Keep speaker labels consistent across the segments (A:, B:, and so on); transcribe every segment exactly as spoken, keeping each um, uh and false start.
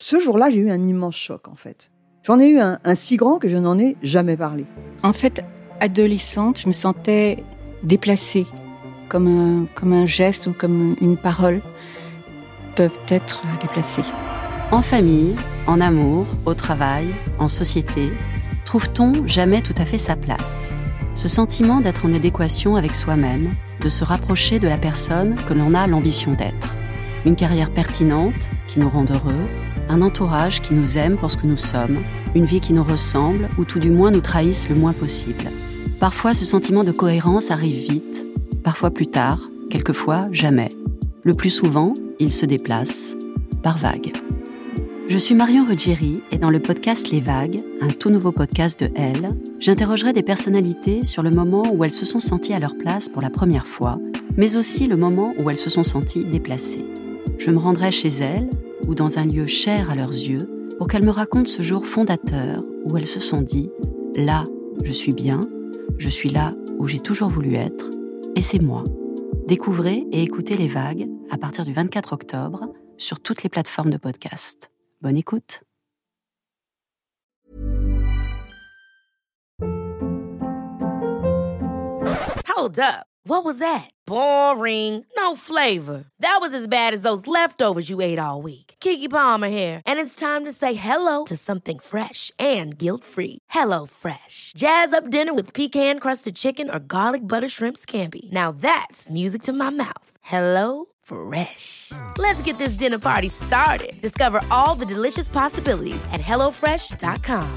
A: Ce jour-là, j'ai eu un immense choc, en fait. J'en ai eu un, un si grand que je n'en ai jamais parlé.
B: En fait, adolescente, je me sentais déplacée, comme un, comme un geste ou comme une parole peuvent être déplacées.
C: En famille, en amour, au travail, en société, trouve-t-on jamais tout à fait sa place ? Ce sentiment d'être en adéquation avec soi-même, de se rapprocher de la personne que l'on a l'ambition d'être. Une carrière pertinente qui nous rend heureux, un entourage qui nous aime pour ce que nous sommes, une vie qui nous ressemble ou tout du moins nous trahisse le moins possible. Parfois, ce sentiment de cohérence arrive vite, parfois plus tard, quelquefois jamais. Le plus souvent, il se déplace par vagues. Je suis Marion Ruggieri et dans le podcast Les Vagues, un tout nouveau podcast de Elle, j'interrogerai des personnalités sur le moment où elles se sont senties à leur place pour la première fois, mais aussi le moment où elles se sont senties déplacées. Je me rendrai chez elles ou dans un lieu cher à leurs yeux pour qu'elles me racontent ce jour fondateur où elles se sont dit « Là, je suis bien, je suis là où j'ai toujours voulu être, et c'est moi ». Découvrez et écoutez Les Vagues à partir du vingt-quatre octobre sur toutes les plateformes de podcast. Bonne écoute.
D: Hold up. What was that? Boring. No flavor. That was as bad as those leftovers you ate all week. Keke Palmer here, and it's time to say hello to something fresh and guilt-free. Hello Fresh. Jazz up dinner with pecan-crusted chicken or garlic butter shrimp scampi. Now that's music to my mouth. Hello Fresh. Let's get this dinner party started. Discover all the delicious possibilities at hello fresh dot com.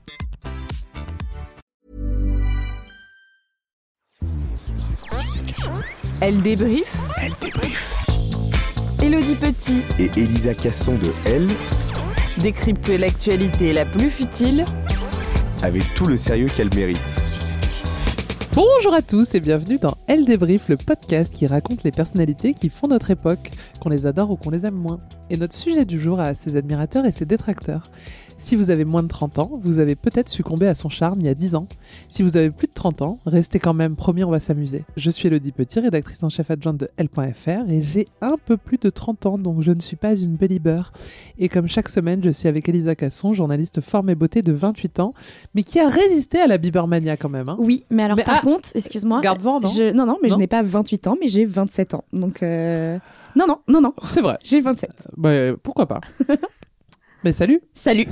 E: Elle débrief.
F: Elle débrief.
E: Élodie Petit
F: et Elisa Casson de Elle
E: décryptent l'actualité la plus futile
F: avec tout le sérieux qu'elle mérite.
G: Bonjour à tous et bienvenue dans Elle débrief, le podcast qui raconte les personnalités qui font notre époque, qu'on les adore ou qu'on les aime moins. Et notre sujet du jour a ses admirateurs et ses détracteurs. Si vous avez moins de trente ans, vous avez peut-être succombé à son charme il y a dix ans. Si vous avez plus de trente ans, restez quand même, promis, on va s'amuser. Je suis Élodie Petit, rédactrice en chef adjointe de Elle point F R et j'ai un peu plus de trente ans, donc je ne suis pas une belieber. Et comme chaque semaine, je suis avec Elisa Casson, journaliste forme et beauté de vingt-huit ans, mais qui a résisté à la Biebermania quand même. Hein.
H: Oui, mais alors
G: mais
H: par
G: ah,
H: contre, excuse-moi.
G: Garde-en, non
H: je, Non, non, mais
G: non
H: je n'ai pas vingt-huit ans, mais j'ai vingt-sept ans. Donc, euh... non, non, non, non.
G: C'est vrai.
H: J'ai vingt-sept.
G: Euh, bah, pourquoi pas. Mais salut.
H: Salut.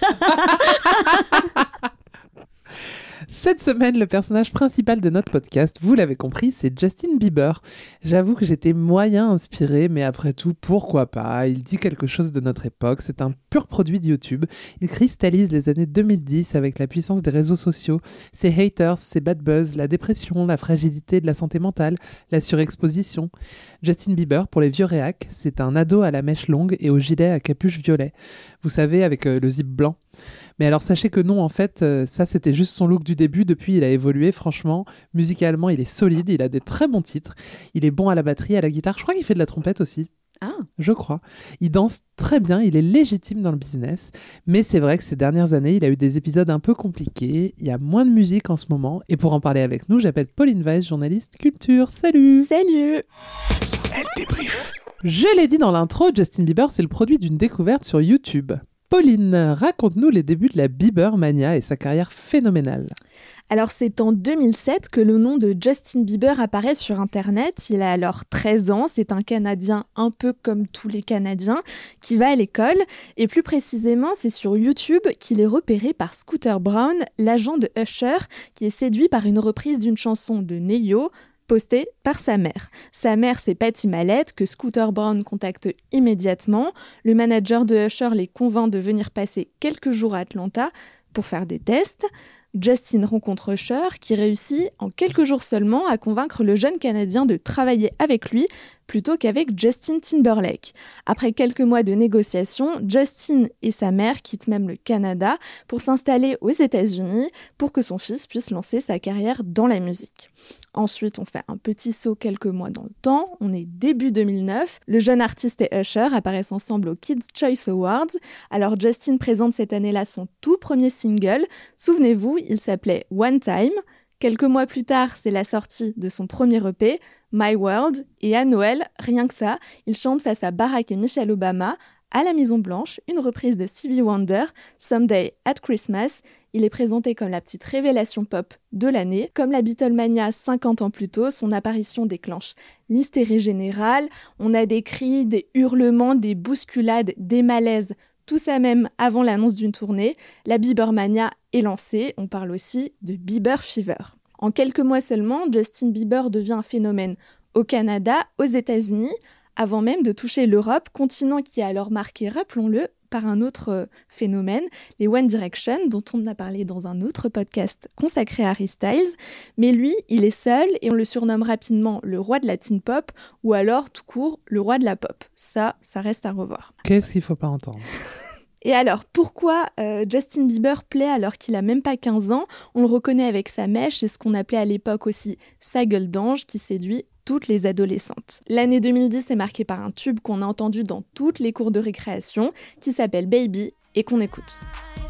G: Cette semaine, le personnage principal de notre podcast, vous l'avez compris, c'est Justin Bieber. J'avoue que j'étais moyen inspirée, mais après tout, pourquoi pas ? Il dit quelque chose de notre époque, c'est un pur produit de YouTube. Il cristallise les années deux mille dix avec la puissance des réseaux sociaux, ses haters, ses bad buzz, la dépression, la fragilité de la santé mentale, la surexposition. Justin Bieber, pour les vieux réacs, c'est un ado à la mèche longue et au gilet à capuche violet. Vous savez, avec euh, le zip blanc. Mais alors sachez que non, en fait, euh, ça c'était juste son look du début. Depuis, il a évolué, franchement. Musicalement, il est solide, il a des très bons titres. Il est bon à la batterie, à la guitare. Je crois qu'il fait de la trompette aussi.
H: Ah.
G: Je crois. Il danse très bien, il est légitime dans le business. Mais c'est vrai que ces dernières années, il a eu des épisodes un peu compliqués. Il y a moins de musique en ce moment. Et pour en parler avec nous, j'appelle Pauline Weiss, journaliste culture. Salut.
H: Salut.
F: Elle débrief.
G: Je l'ai dit dans l'intro, Justin Bieber, c'est le produit d'une découverte sur YouTube. Pauline, raconte-nous les débuts de la Biebermania et sa carrière phénoménale.
I: Alors c'est en deux mille sept que le nom de Justin Bieber apparaît sur Internet. Il a alors treize ans, c'est un Canadien un peu comme tous les Canadiens qui va à l'école. Et plus précisément, c'est sur YouTube qu'il est repéré par Scooter Braun, l'agent de Usher, qui est séduit par une reprise d'une chanson de Ne-Yo, postée par sa mère. Sa mère, c'est Patty Mallette, que Scooter Braun contacte immédiatement. Le manager de Usher les convainc de venir passer quelques jours à Atlanta pour faire des tests. Justin rencontre Usher, qui réussit en quelques jours seulement à convaincre le jeune Canadien de travailler avec lui plutôt qu'avec Justin Timberlake. Après quelques mois de négociations, Justin et sa mère quittent même le Canada pour s'installer aux États-Unis pour que son fils puisse lancer sa carrière dans la musique. Ensuite, on fait un petit saut quelques mois dans le temps. On est début deux mille neuf. Le jeune artiste et Usher apparaissent ensemble aux Kids' Choice Awards. Alors Justin présente cette année-là son tout premier single. Souvenez-vous, il s'appelait One Time. Quelques mois plus tard, c'est la sortie de son premier E P, My World. Et à Noël, rien que ça, il chante face à Barack et Michelle Obama, à la Maison Blanche une reprise de Stevie Wonder, Someday at Christmas. Il est présenté comme la petite révélation pop de l'année. Comme la Beatlemania cinquante ans plus tôt, son apparition déclenche l'hystérie générale. On a des cris, des hurlements, des bousculades, des malaises, tout ça même avant l'annonce d'une tournée. La Biebermania est lancée. On parle aussi de Bieber Fever. En quelques mois seulement, Justin Bieber devient un phénomène au Canada, aux États-Unis, avant même de toucher l'Europe, continent qui est alors marqué, rappelons-le, par un autre euh, phénomène, les One Direction, dont on a parlé dans un autre podcast consacré à Harry Styles. Mais lui, il est seul et on le surnomme rapidement le roi de la teen pop ou alors, tout court, le roi de la pop. Ça, ça reste à revoir.
G: Qu'est-ce qu'il faut pas entendre ?
I: Et alors, pourquoi euh, Justin Bieber plaît alors qu'il a même pas quinze ans ? On le reconnaît avec sa mèche, c'est ce qu'on appelait à l'époque aussi sa gueule d'ange qui séduit toutes les adolescentes. L'année deux mille dix est marquée par un tube qu'on a entendu dans toutes les cours de récréation, qui s'appelle Baby, et qu'on écoute.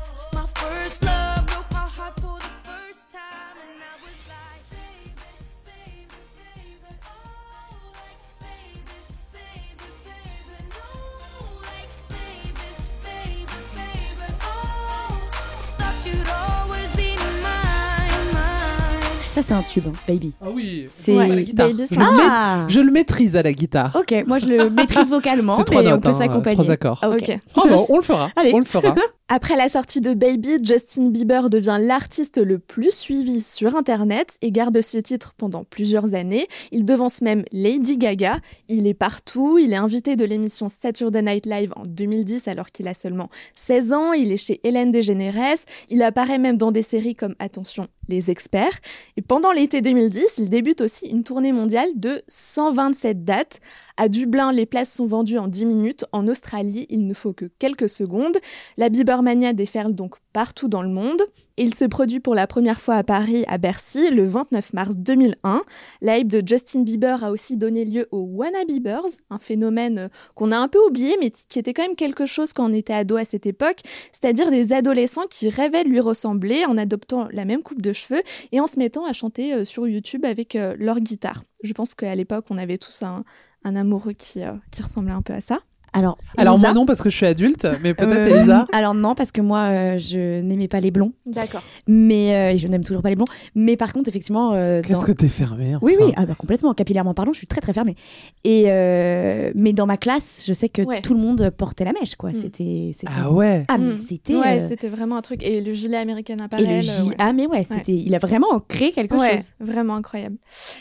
J: Ça, c'est un tube, hein, Baby.
G: Ah oui,
J: c'est
G: ouais, à la guitare.
I: Baby,
G: je,
I: c'est...
G: le
J: Ah
G: mets, je le maîtrise à la guitare.
J: Ok, moi je le maîtrise vocalement,
G: c'est trois
J: mais
G: notes,
J: on peut
G: hein,
J: s'accompagner.
G: Trois accords.
J: Ah, ok.
I: Ok.
G: Oh bon, on le fera.
J: Allez.
G: On le fera.
I: Après la sortie de Baby, Justin Bieber devient l'artiste le plus suivi sur Internet et garde ce titre pendant plusieurs années. Il devance même Lady Gaga. Il est partout. Il est invité de l'émission Saturday Night Live en deux mille dix alors qu'il a seulement seize ans. Il est chez Ellen DeGeneres. Il apparaît même dans des séries comme, attention, Les Experts. Et pendant l'été deux mille dix, il débute aussi une tournée mondiale de cent vingt-sept dates. À Dublin, les places sont vendues en dix minutes. En Australie, il ne faut que quelques secondes. La Biebermania déferle donc partout dans le monde. Et il se produit pour la première fois à Paris, à Bercy, le vingt-neuf mars deux mille un. La hype de Justin Bieber a aussi donné lieu aux Wanna Biebers, un phénomène qu'on a un peu oublié, mais qui était quand même quelque chose quand on était ado à cette époque, c'est-à-dire des adolescents qui rêvaient de lui ressembler en adoptant la même coupe de cheveux et en se mettant à chanter sur YouTube avec leur guitare. Je pense qu'à l'époque, on avait tous un... un amoureux qui, euh, qui ressemblait un peu à ça.
J: Alors,
G: alors
J: Elisa,
G: moi non, parce que je suis adulte, mais peut-être
J: euh,
G: Elisa.
J: Alors non, parce que moi, euh, je n'aimais pas les blonds.
I: D'accord.
J: Mais euh, je n'aime toujours pas les blonds. Mais par contre, effectivement... Euh,
G: Qu'est-ce
J: dans...
G: que t'es fermée, enfin.
J: Oui, oui, ah bah, complètement. Capillairement parlant, je suis très, très fermée. Et, euh, mais dans ma classe, je sais que
I: ouais.
J: tout le monde portait la mèche, quoi.
I: Mm.
J: C'était, c'était...
G: Ah ouais.
J: Ah, mais
I: Mm.
J: c'était...
I: Ouais,
J: euh...
I: c'était vraiment un truc. Et le gilet américain apparel.
J: Et le J...
I: euh, ouais.
J: Ah, mais ouais, c'était... Ouais. Il a vraiment créé quelque
I: ouais,
J: chose.
I: Vraiment incroyable.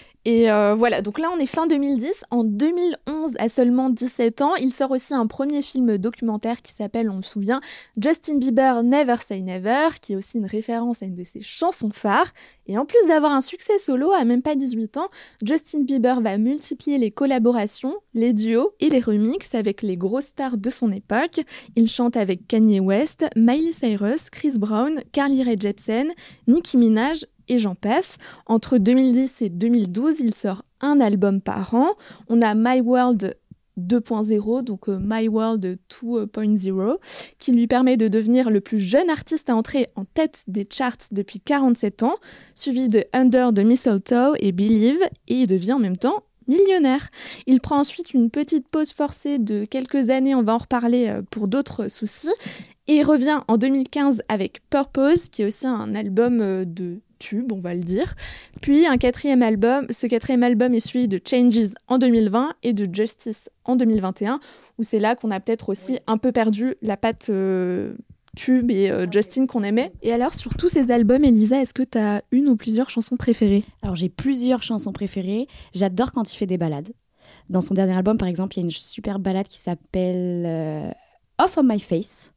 I: Et euh, voilà, donc là on est fin deux mille dix. En deux mille onze, à seulement dix-sept ans, il sort aussi un premier film documentaire qui s'appelle, on le souvient, Justin Bieber Never Say Never, qui est aussi une référence à une de ses chansons phares. Et en plus d'avoir un succès solo à même pas dix-huit ans, Justin Bieber va multiplier les collaborations, les duos et les remixes avec les grosses stars de son époque. Il chante avec Kanye West, Miley Cyrus, Chris Brown, Carly Rae Jepsen, Nicki Minaj, et j'en passe. Entre deux mille dix et deux mille douze, il sort un album par an. On a My World deux point zéro, donc euh, My World deux point zéro, qui lui permet de devenir le plus jeune artiste à entrer en tête des charts depuis quarante-sept ans, suivi de Under the Mistletoe et Believe, et il devient en même temps millionnaire. Il prend ensuite une petite pause forcée de quelques années, on va en reparler euh, pour d'autres soucis, et il revient en deux mille quinze avec Purpose, qui est aussi un album euh, de tube, on va le dire. Puis un quatrième album, ce quatrième album est suivi de Changes en deux mille vingt et de Justice en deux mille vingt et un, où c'est là qu'on a peut-être aussi oui. un peu perdu la patte euh, tube et euh, Justin qu'on aimait. Et alors, sur tous ces albums, Elisa, est-ce que tu as une ou plusieurs chansons préférées ?
J: Alors, j'ai plusieurs chansons préférées. J'adore quand il fait des ballades. Dans son dernier album, par exemple, il y a une super ballade qui s'appelle euh, Off of My Face.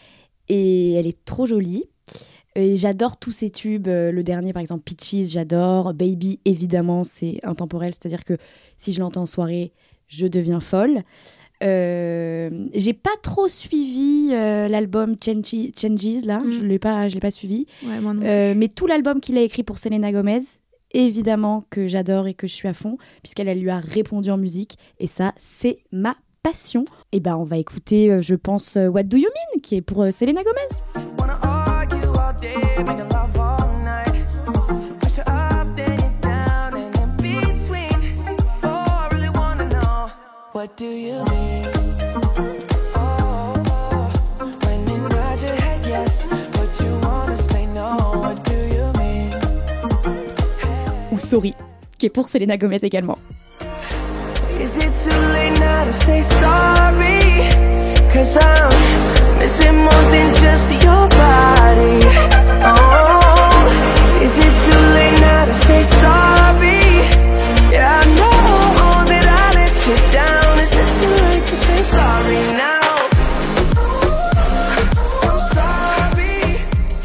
J: Et elle est trop jolie. Et j'adore tous ces tubes. Le dernier, par exemple, Peaches, j'adore. Baby, évidemment, c'est intemporel. C'est-à-dire que si je l'entends en soirée, je deviens folle. Euh, j'ai pas trop suivi euh, l'album Changes, Changes là. Mm. Je l'ai pas, je l'ai pas suivi.
I: Ouais, moi non plus.
J: Euh, mais tout l'album qu'il a écrit pour Selena Gomez, évidemment que j'adore et que je suis à fond, puisqu'elle elle lui a répondu en musique. Et ça, c'est ma passion. Et ben, on va écouter, euh, je pense, euh, What Do You Mean, qui est pour euh, Selena Gomez.
K: What do you mean? Oh,
J: Sorry, qui est pour Selena Gomez également.
K: Is it too late now to say sorry? Cause I'm missing more than just your body. Oh, is it too late now to say sorry? Yeah, I know that I let you down. Is it too late to say sorry now? I'm sorry.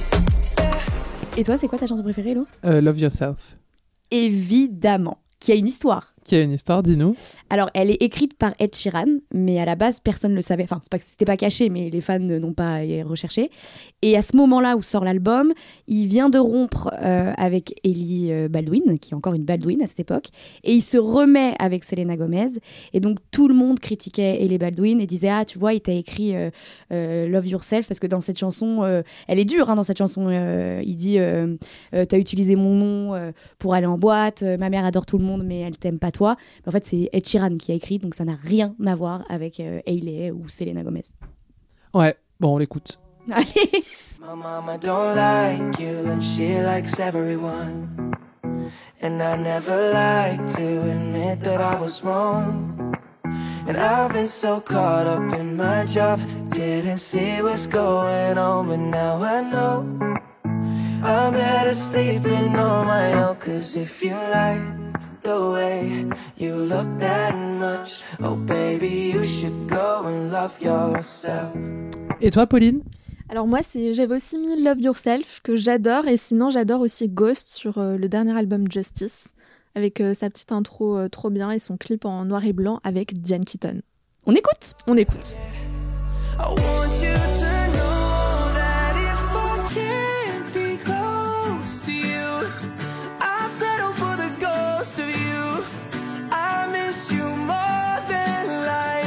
J: Et toi, c'est quoi ta chanson préférée, Lou?
G: Euh, Love Yourself.
J: Évidemment, qui a une histoire.
G: Qui a une histoire, dis-nous.
J: Alors, elle est écrite par Ed Sheeran, mais à la base, personne ne le savait. Enfin, c'est pas que c'était pas caché, mais les fans n'ont pas recherché. Et à ce moment-là où sort l'album, il vient de rompre euh, avec Ellie Baldwin, qui est encore une Baldwin à cette époque, et il se remet avec Selena Gomez. Et donc, tout le monde critiquait Ellie Baldwin et disait « Ah, tu vois, il t'a écrit euh, euh, Love Yourself », parce que dans cette chanson, euh, elle est dure, hein, dans cette chanson. Euh, il dit euh, euh, « T'as utilisé mon nom euh, pour aller en boîte, euh, ma mère adore tout le monde, mais elle t'aime pas toi. » En fait, c'est Ed Sheeran qui a écrit, donc ça n'a rien à voir avec euh, Hailey ou Selena Gomez.
G: Ouais, bon, on l'écoute.
J: Allez.
K: My mama don't like you and she likes everyone. And I never like to admit that I was wrong. And I've been so caught up in my job, didn't see what's going on, but now I know I'm better sleeping on my own. Cause if you like the way you look that much, oh baby, you should go and love yourself.
G: Et toi, Pauline?
I: Alors moi, c'est, j'avais aussi mis Love Yourself, que j'adore, et sinon j'adore aussi Ghost sur euh, le dernier album Justice, avec euh, sa petite intro euh, trop bien et son clip en noir et blanc avec Diane Keaton.
J: On écoute?
I: On écoute.
K: I want you to know that if I can't be close to you, I settle for the ghost of you. I miss you more than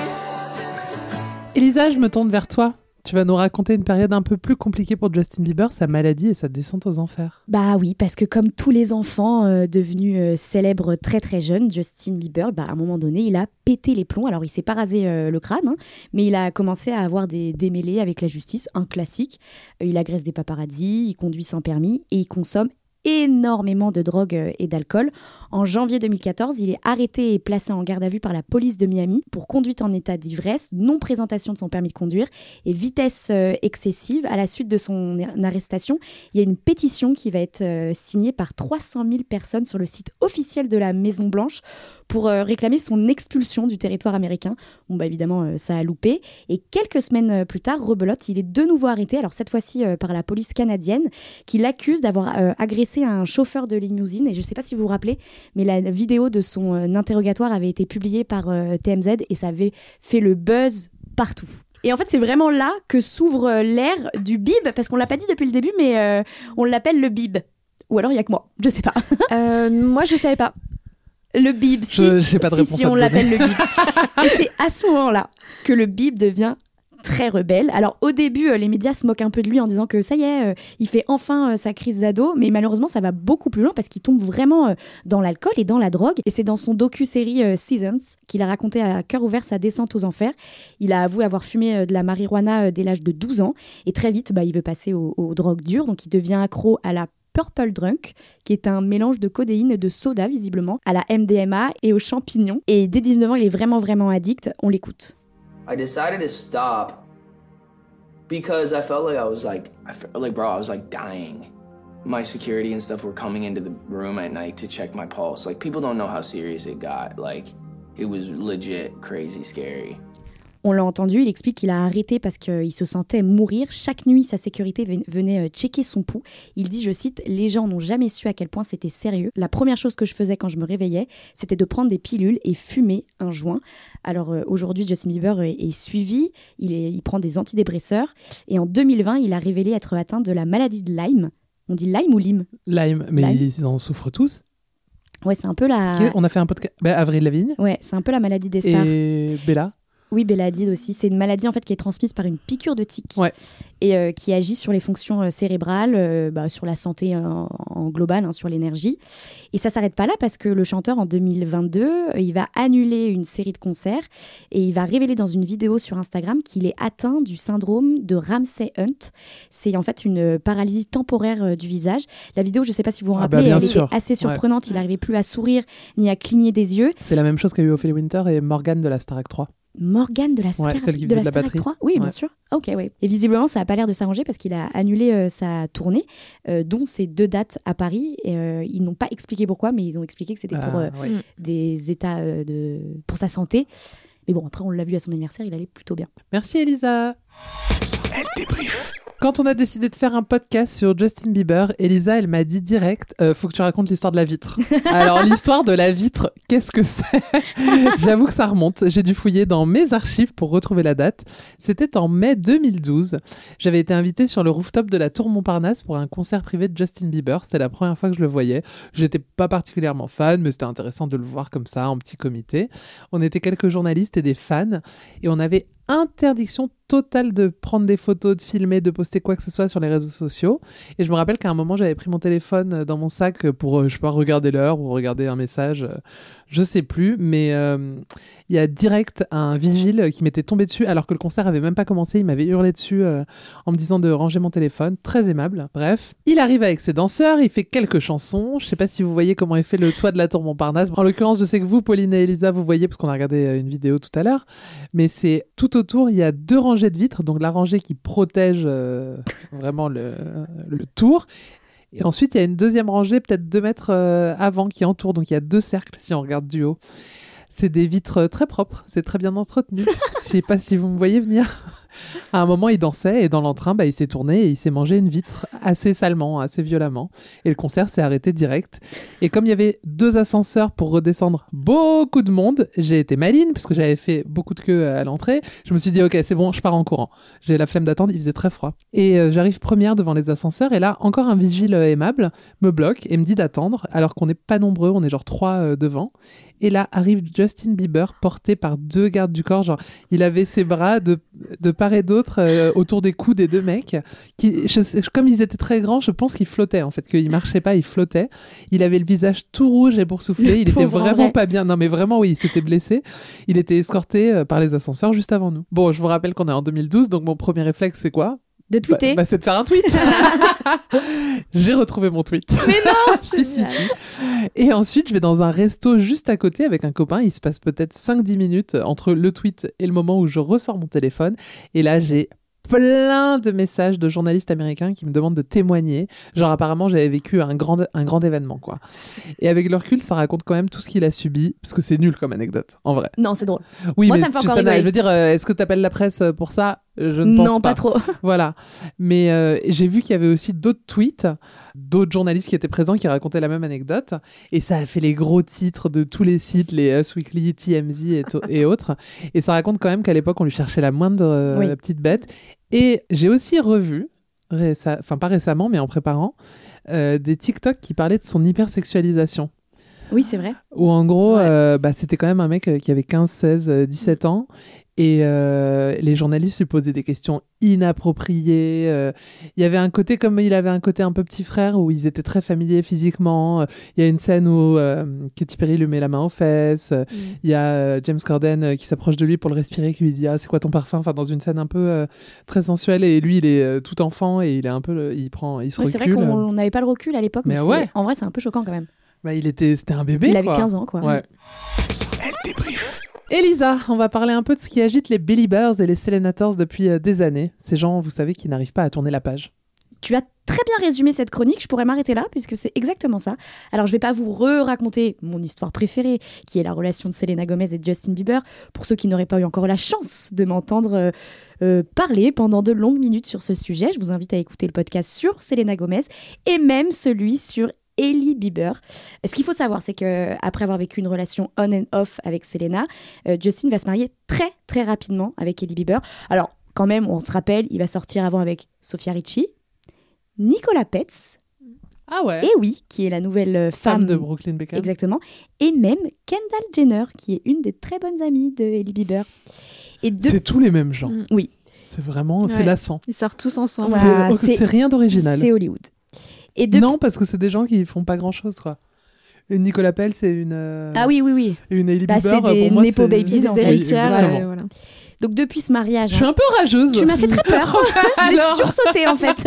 K: life.
G: Elisa, je me tourne vers toi. Tu vas nous raconter une période un peu plus compliquée pour Justin Bieber, sa maladie et sa descente aux enfers.
J: Bah oui, parce que comme tous les enfants euh, devenus euh, célèbres très très jeunes, Justin Bieber, bah, à un moment donné, il a pété les plombs. Alors il s'est pas rasé euh, le crâne, hein, mais il a commencé à avoir des démêlés avec la justice, un classique. Euh, il agresse des paparazzis, il conduit sans permis et il consomme énormément de drogue et d'alcool. En janvier deux mille quatorze, il est arrêté et placé en garde à vue par la police de Miami pour conduite en état d'ivresse, non-présentation de son permis de conduire et vitesse euh, excessive. À la suite de son arrestation, il y a une pétition qui va être euh, signée par trois cent mille personnes sur le site officiel de la Maison-Blanche pour euh, réclamer son expulsion du territoire américain. Bon, bah évidemment, euh, ça a loupé. Et quelques semaines plus tard, rebelote, il est de nouveau arrêté, alors cette fois-ci euh, par la police canadienne, qui l'accuse d'avoir euh, agressé un chauffeur de limousine. Et je ne sais pas si vous vous rappelez, mais la vidéo de son euh, interrogatoire avait été publiée par euh, T M Z et ça avait fait le buzz partout. Et en fait, c'est vraiment là que s'ouvre euh, l'ère du bib, parce qu'on ne l'a pas dit depuis le début, mais euh, on l'appelle le bib. Ou alors il n'y a que moi, je ne sais pas.
I: euh, moi, je ne savais pas.
J: Le bib, si,
G: je, j'ai pas de
J: si,
G: réponse
J: si
G: à
J: on l'appelle le bib. Et c'est à ce moment-là que le bib devient très rebelle. Alors au début, euh, les médias se moquent un peu de lui en disant que ça y est, euh, il fait enfin euh, sa crise d'ado, mais malheureusement ça va beaucoup plus loin parce qu'il tombe vraiment euh, dans l'alcool et dans la drogue. Et c'est dans son docu-série euh, Seasons qu'il a raconté à cœur ouvert sa descente aux enfers. Il a avoué avoir fumé euh, de la marijuana euh, dès l'âge de douze ans et très vite, bah, il veut passer aux, aux drogues dures, donc il devient accro à la Purple Drunk, qui est un mélange de codéine et de soda visiblement, à la M D M A et aux champignons. Et dès dix-neuf ans, il est vraiment vraiment addict. On l'écoute.
L: I decided to stop because I felt like I was like, I felt like, bro, I was like dying. My security and stuff were coming into the room at night to check my pulse. Like, people don't know how serious it got. Like, it was legit crazy scary.
J: On l'a entendu, il explique qu'il a arrêté parce qu'il se sentait mourir. Chaque nuit, sa sécurité venait checker son pouls. Il dit, je cite, « Les gens n'ont jamais su à quel point c'était sérieux. La première chose que je faisais quand je me réveillais, c'était de prendre des pilules et fumer un joint. » Alors euh, aujourd'hui, Justin Bieber est, est suivi, il, est, il prend des antidépresseurs. Et en deux mille vingt, il a révélé être atteint de la maladie de Lyme. On dit Lyme ou Lyme ?
G: Lyme, mais
J: Lyme.
G: ils en souffrent tous.
J: Ouais, c'est un peu la...
G: Okay, on a fait un podcast... Bah, Avril Lavigne.
J: Ouais, c'est un peu la maladie des stars.
G: Et Bella.
J: Oui, Béladide aussi. C'est une maladie en fait qui est transmise par une piqûre de tique
G: ouais.
J: et euh, qui agit sur les fonctions euh, cérébrales, euh, bah, sur la santé euh, en global, hein, sur l'énergie. Et ça s'arrête pas là parce que le chanteur en deux mille vingt-deux, euh, il va annuler une série de concerts et il va révéler dans une vidéo sur Instagram qu'il est atteint du syndrome de Ramsay-Hunt. C'est en fait une paralysie temporaire euh, du visage. La vidéo, je sais pas si vous vous
G: ah
J: rappelez,
G: bah
J: elle
G: sûr.
J: était assez surprenante.
G: Ouais.
J: Il n'arrivait plus à sourire ni à cligner des yeux.
G: C'est la même chose qu'a eu Ophélie Winter et Morgane de la Starac trois.
J: Morgane de la, Scar-
G: ouais, celle qui
J: de la,
G: de la
J: Starac
G: batterie.
J: trois Oui,
G: ouais.
J: bien sûr. Ok, oui. Et visiblement, ça n'a pas l'air de s'arranger parce qu'il a annulé euh, sa tournée, euh, dont ces deux dates à Paris. Et, euh, ils n'ont pas expliqué pourquoi, mais ils ont expliqué que c'était pour euh,
G: ah, oui.
J: des états euh, de... pour sa santé. Mais bon, après, on l'a vu à son anniversaire, il allait plutôt bien.
G: Merci Elisa.
F: Elle débrief.
G: Quand on a décidé de faire un podcast sur Justin Bieber, Elisa, elle m'a dit direct, euh, faut que tu racontes l'histoire de la vitre. Alors, l'histoire de la vitre, qu'est-ce que c'est ? J'avoue que ça remonte. J'ai dû fouiller dans mes archives pour retrouver la date. C'était en mai deux mille douze. J'avais été invitée sur le rooftop de la Tour Montparnasse pour un concert privé de Justin Bieber. C'était la première fois que je le voyais. J'étais pas particulièrement fan, mais c'était intéressant de le voir comme ça, en petit comité. On était quelques journalistes et des fans, et on avait interdiction totale de prendre des photos, de filmer, de poster quoi que ce soit sur les réseaux sociaux. Et je me rappelle qu'à un moment, j'avais pris mon téléphone dans mon sac pour, je sais pas, regarder l'heure ou regarder un message. Je sais plus, mais il euh, y a direct un vigile qui m'était tombé dessus alors que le concert avait même pas commencé. Il m'avait hurlé dessus euh, en me disant de ranger mon téléphone. Très aimable. Bref, il arrive avec ses danseurs, il fait quelques chansons. Je sais pas si vous voyez comment il fait le toit de la Tour Montparnasse. En l'occurrence, je sais que vous, Pauline et Elisa, vous voyez parce qu'on a regardé une vidéo tout à l'heure. Mais c'est tout autour, il y a deux rangées de vitres. Donc la rangée qui protège euh, vraiment le, le tour. Et ensuite, il y a une deuxième rangée, peut-être deux mètres euh, avant, qui entoure. Donc il y a deux cercles si on regarde du haut. C'est des vitres très propres, c'est très bien entretenu. Je sais pas si vous me voyez venir. À un moment, il dansait et dans l'entrain, bah, il s'est tourné et il s'est mangé une vitre assez salement, assez violemment. Et le concert s'est arrêté direct. Et comme il y avait deux ascenseurs pour redescendre beaucoup de monde, j'ai été maline parce que j'avais fait beaucoup de queue à l'entrée. Je me suis dit, ok, c'est bon, je pars en courant. J'ai la flemme d'attendre, il faisait très froid. Et euh, j'arrive première devant les ascenseurs et là, encore un vigile aimable me bloque et me dit d'attendre alors qu'on n'est pas nombreux, on est genre trois euh, devant. Et là arrive Justin Bieber porté par deux gardes du corps. Genre, il avait ses bras de, de part et d'autre euh, autour des coups des deux mecs. Qui, je, comme ils étaient très grands, je pense qu'ils flottaient en fait, qu'ils marchaient pas, ils flottaient. Il avait le visage tout rouge et boursouflé. Il était vraiment pas bien. Non mais vraiment, oui, il s'était blessé. Il était escorté euh, par les ascenseurs juste avant nous. Bon, je vous rappelle qu'on est en deux mille douze, donc mon premier réflexe, c'est quoi ?
J: De tweeter.
G: Bah, bah, c'est de faire un tweet. J'ai retrouvé mon tweet.
J: Mais non.
G: si, si, si. Et ensuite, je vais dans un resto juste à côté avec un copain. Il se passe peut-être cinq dix minutes entre le tweet et le moment où je ressors mon téléphone. Et là, j'ai plein de messages de journalistes américains qui me demandent de témoigner. Genre, apparemment, j'avais vécu un grand, un grand événement, quoi. Et avec le recul, ça raconte quand même tout ce qu'il a subi, parce que c'est nul comme anecdote, en vrai.
J: Non, c'est drôle.
G: Oui,
J: Moi,
G: mais
J: ça me fait
G: tu
J: encore
G: sais,
J: rigoler.
G: je veux dire, euh, est-ce que tu appelles la presse pour ça ? Je ne pense
J: non,
G: pas.
J: pas trop.
G: Voilà. Mais euh, j'ai vu qu'il y avait aussi d'autres tweets, d'autres journalistes qui étaient présents qui racontaient la même anecdote. Et ça a fait les gros titres de tous les sites, les Us Weekly, T M Z et, to- et autres. Et ça raconte quand même qu'à l'époque, on lui cherchait la moindre euh,
J: Oui.
G: petite bête. Et j'ai aussi revu, réce- enfin pas récemment, mais en préparant, euh, des TikTok qui parlaient de son hypersexualisation.
J: Oui, c'est vrai.
G: Où en gros,
J: Ouais.
G: euh, bah, c'était quand même un mec euh, qui avait quinze, seize, dix-sept ans. Et euh, les journalistes lui posaient des questions inappropriées. Euh, Il y avait un côté, comme il avait un côté un peu petit frère, où ils étaient très familiers physiquement. Euh, Il y a une scène où euh, Katy Perry lui met la main aux fesses. Euh, Il y a euh, James Corden euh, qui s'approche de lui pour le respirer, qui lui dit « Ah, c'est quoi ton parfum ?» Enfin, dans une scène un peu euh, très sensuelle. Et lui, il est euh, tout enfant et il est un peu... euh, il prend, il se
J: Ouais,
G: recule.
J: c'est vrai qu'on n'avait pas le recul à l'époque, mais,
G: Mais
J: c'est-
G: ouais.
J: en vrai, c'est un peu choquant quand même.
G: Bah, il était, c'était un bébé,
J: Il avait
G: quoi.
J: quinze ans, quoi.
G: Ouais.
F: Elle débrief.
G: Elisa, on va parler un peu de ce qui agite les Beliebers et les Selenators depuis euh, des années. Ces gens, vous savez, qui n'arrivent pas à tourner la page.
J: Tu as très bien résumé cette chronique, je pourrais m'arrêter là puisque c'est exactement ça. Alors je vais pas vous re-raconter mon histoire préférée qui est la relation de Selena Gomez et de Justin Bieber pour ceux qui n'auraient pas eu encore la chance de m'entendre euh, euh, parler pendant de longues minutes sur ce sujet. Je vous invite à écouter le podcast sur Selena Gomez et même celui sur Hailey Bieber. Ce qu'il faut savoir, c'est qu'après avoir vécu une relation on and off avec Selena, euh, Justin va se marier très très rapidement avec Hailey Bieber. Alors quand même, on se rappelle, il va sortir avant avec Sofia Richie, Nicolas Petz
G: Ah ouais.
J: Et oui, qui est la nouvelle euh, femme,
G: femme de Brooklyn Beckham.
J: Exactement. Et même Kendall Jenner, qui est une des très bonnes amies de Hailey Bieber. Et de...
G: C'est tous les mêmes gens.
J: Mmh. Oui.
G: C'est vraiment, ouais. c'est lassant.
I: Ils sortent tous ensemble.
J: Voilà,
G: c'est, c'est, c'est rien d'original.
J: C'est Hollywood.
G: Et de... Non, parce que c'est des gens qui font pas grand-chose, quoi. Une Nicolas Pell, c'est une. Euh...
J: Ah oui, oui, oui.
G: Une Hailey
J: bah,
G: Bieber,
J: c'est des
G: pour moi,
J: Nepo
G: c'est
J: Babies,
I: des héritières.
J: Voilà.
I: Ouais, voilà.
J: Donc depuis ce mariage,
G: je suis un peu rageuse.
J: Tu m'as fait très peur. J'ai sursauté en fait.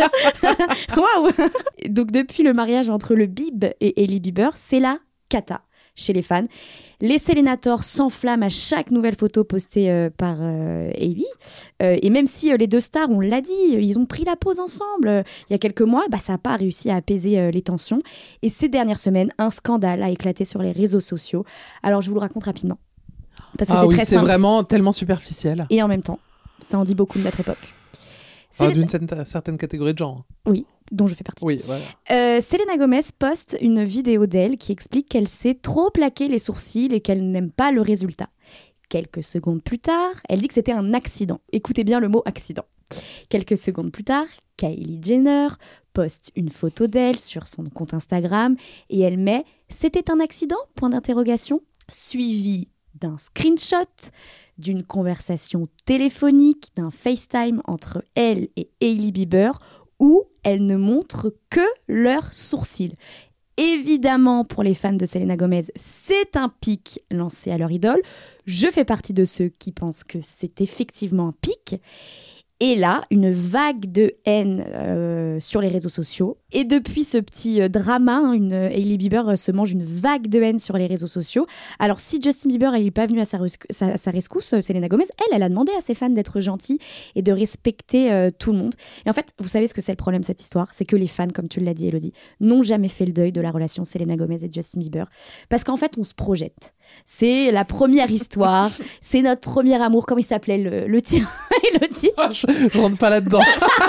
J: Waouh. Donc depuis le mariage entre le Bib et Hailey Bieber, c'est la cata chez les fans. Les Selenators s'enflamment à chaque nouvelle photo postée euh, par euh, Hailey. Euh, et même si euh, les deux stars, on l'a dit, ils ont pris la pause ensemble euh, il y a quelques mois, bah, ça n'a pas réussi à apaiser euh, les tensions. Et ces dernières semaines, un scandale a éclaté sur les réseaux sociaux. Alors je vous le raconte rapidement. Parce que
G: ah
J: c'est
G: oui,
J: très
G: c'est
J: simple.
G: vraiment tellement superficiel.
J: Et en même temps, ça en dit beaucoup de notre époque.
G: Ah, d'une certaine, certaine catégorie de gens.
J: Oui, dont je fais partie.
G: Oui, voilà.
J: Euh, Selena Gomez poste une vidéo d'elle qui explique qu'elle s'est trop plaqué les sourcils et qu'elle n'aime pas le résultat. Quelques secondes plus tard, elle dit que c'était un accident. Écoutez bien le mot accident. Quelques secondes plus tard, Kylie Jenner poste une photo d'elle sur son compte Instagram et elle met « C'était un accident ?» point d'interrogation, suivi d'un screenshot, d'une conversation téléphonique, d'un FaceTime entre elle et Hailey Bieber où elle ne montre que leurs sourcils. Évidemment, pour les fans de Selena Gomez, c'est un pic lancé à leur idole. Je fais partie de ceux qui pensent que c'est effectivement un pic. Et là, une vague de haine euh, sur les réseaux sociaux. Et depuis ce petit euh, drama, hein, une, Hailey Bieber euh, se mange une vague de haine sur les réseaux sociaux. Alors, si Justin Bieber n'est pas venu à sa, resc- sa, sa rescousse, euh, Selena Gomez, elle, elle a demandé à ses fans d'être gentils et de respecter euh, tout le monde. Et en fait, vous savez ce que c'est le problème de cette histoire ? C'est que les fans, comme tu l'as dit, Elodie, n'ont jamais fait le deuil de la relation Selena Gomez et Justin Bieber. Parce qu'en fait, on se projette. C'est la première histoire, c'est notre premier amour. Comment il s'appelait le, le tien, Elodie ?
G: Oh, je, je rentre pas là-dedans.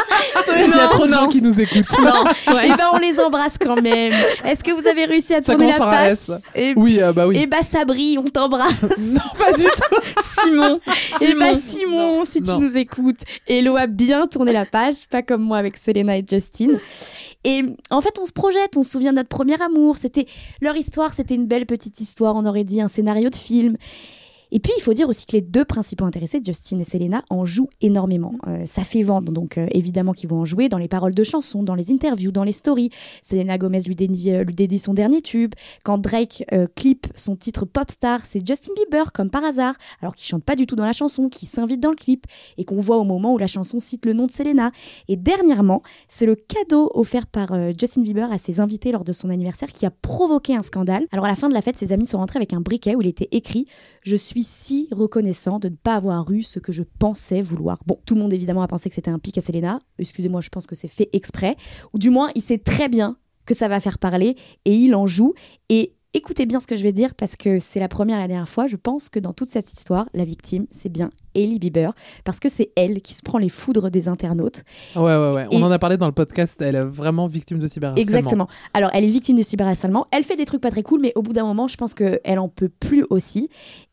G: Il y a trop de gens qui nous écoutent.
J: Non. Ouais. Et ben on les embrasse quand même. Est-ce que vous avez réussi à
G: ça
J: tourner la
G: par
J: page
G: S.
J: et...
G: Oui, euh, bah oui.
J: Et bah Sabri, on t'embrasse.
G: Non, pas du tout.
J: Simon. Et bah Simon,
G: non,
J: si
G: non.
J: tu nous écoutes. Hello a bien tourné la page, pas comme moi avec Selena et Justin. Et en fait, on se projette, on se souvient de notre premier amour. C'était leur histoire, c'était une belle petite histoire. On aurait dit un scénario de film. Et puis, il faut dire aussi que les deux principaux intéressés, Justin et Selena, en jouent énormément. Euh, ça fait vendre, donc euh, évidemment qu'ils vont en jouer dans les paroles de chansons, dans les interviews, dans les stories. Selena Gomez lui dédie, euh, lui dédie son dernier tube. Quand Drake euh, clip son titre Popstar, c'est Justin Bieber, comme par hasard, alors qu'il chante pas du tout dans la chanson, qui s'invite dans le clip, et qu'on voit au moment où la chanson cite le nom de Selena. Et dernièrement, c'est le cadeau offert par euh, Justin Bieber à ses invités lors de son anniversaire qui a provoqué un scandale. Alors à la fin de la fête, ses amis sont rentrés avec un briquet où il était écrit « Je suis si reconnaissant de ne pas avoir eu ce que je pensais vouloir. » Bon, tout le monde évidemment a pensé que c'était un pic à Selena. Excusez-moi, je pense que c'est fait exprès. Ou du moins, il sait très bien que ça va faire parler et il en joue. Et écoutez bien ce que je vais dire parce que c'est la première et la dernière fois. Je pense que dans toute cette histoire, la victime, c'est bien Hailey Bieber parce que c'est elle qui se prend les foudres des internautes.
G: Ouais, ouais, ouais.
J: Et...
G: On en a parlé dans le podcast. Elle est vraiment victime de cyberharcèlement.
J: Exactement. Alors, elle est victime de cyberharcèlement. Elle fait des trucs pas très cool, mais au bout d'un moment, je pense qu'elle en peut plus aussi.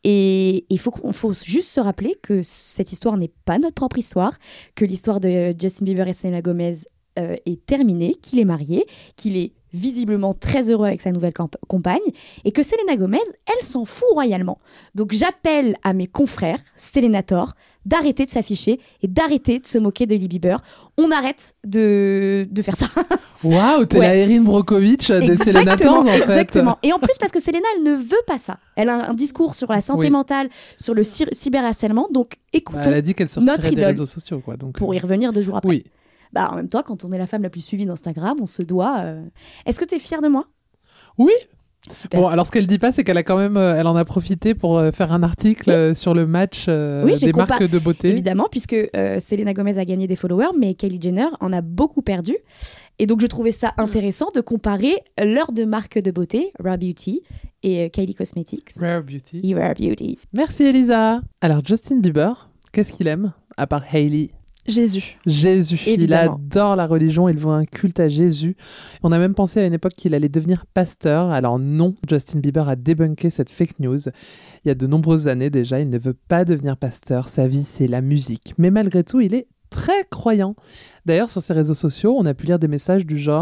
J: Et il faut, qu'on, faut juste se rappeler que cette histoire n'est pas notre propre histoire, que l'histoire de Justin Bieber et Selena Gomez euh, est terminée, qu'il est marié, qu'il est visiblement très heureux avec sa nouvelle camp- compagne et que Selena Gomez, elle s'en fout royalement. Donc j'appelle à mes confrères Selenators d'arrêter de s'afficher et d'arrêter de se moquer de Hailey Bieber. On arrête de, de faire ça. Waouh,
G: t'es ouais. la Erin Brockovich des Selenators en fait.
J: Exactement. Et en plus parce que Selena, elle ne veut pas ça. Elle a un discours sur la santé oui. mentale, sur le cy- cyberharcèlement. Donc écoutons bah,
G: elle a dit qu'elle sortirait des réseaux sociaux. Quoi, donc,
J: pour y revenir deux jours après.
G: Oui.
J: Bah, en même temps, quand on est la femme la plus suivie d'Instagram, on se doit... Euh... Est-ce que tu es fière de moi ?
G: Oui.
J: Super.
G: Bon, alors ce qu'elle dit pas, c'est qu'elle a quand même, euh, elle en a profité pour euh, faire un article oui. euh, sur le match euh,
J: oui,
G: des
J: compa-
G: marques de beauté.
J: Évidemment, puisque euh, Selena Gomez a gagné des followers, mais Kylie Jenner en a beaucoup perdu. Et donc, je trouvais ça intéressant de comparer leurs deux marques de beauté, Rare Beauty et euh, Kylie Cosmetics.
G: Rare Beauty.
J: Et Rare Beauty.
G: Merci Elisa. Alors, Justin Bieber, qu'est-ce qu'il aime, à part Hailey ?
I: Jésus.
G: Jésus.
J: Évidemment.
G: Il adore la religion, il voit un culte à Jésus. On a même pensé à une époque qu'il allait devenir pasteur. Alors non, Justin Bieber a débunké cette fake news. Il y a de nombreuses années déjà, il ne veut pas devenir pasteur. Sa vie, c'est la musique. Mais malgré tout, il est très croyant. D'ailleurs, sur ses réseaux sociaux, on a pu lire des messages du genre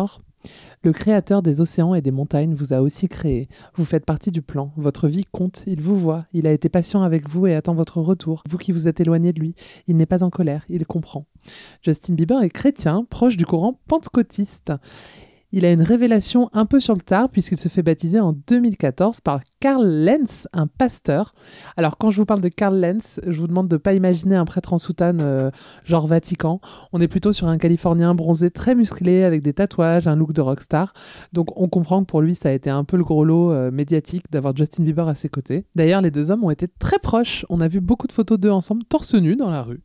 G: Le créateur des océans et des montagnes vous a aussi créé. Vous faites partie du plan. Votre vie compte. Il vous voit. Il a été patient avec vous et attend votre retour. Vous qui vous êtes éloigné de lui. Il n'est pas en colère. Il comprend. Justin Bieber est chrétien, proche du courant pentecôtiste. Il a une révélation un peu sur le tard puisqu'il se fait baptiser en deux mille quatorze par Carl Lentz, un pasteur. Alors quand je vous parle de Carl Lentz, je vous demande de ne pas imaginer un prêtre en soutane euh, genre Vatican. On est plutôt sur un Californien bronzé très musclé avec des tatouages, un look de rockstar. Donc on comprend que pour lui ça a été un peu le gros lot euh, médiatique d'avoir Justin Bieber à ses côtés. D'ailleurs les deux hommes ont été très proches. On a vu beaucoup de photos d'eux ensemble torse nu dans la rue.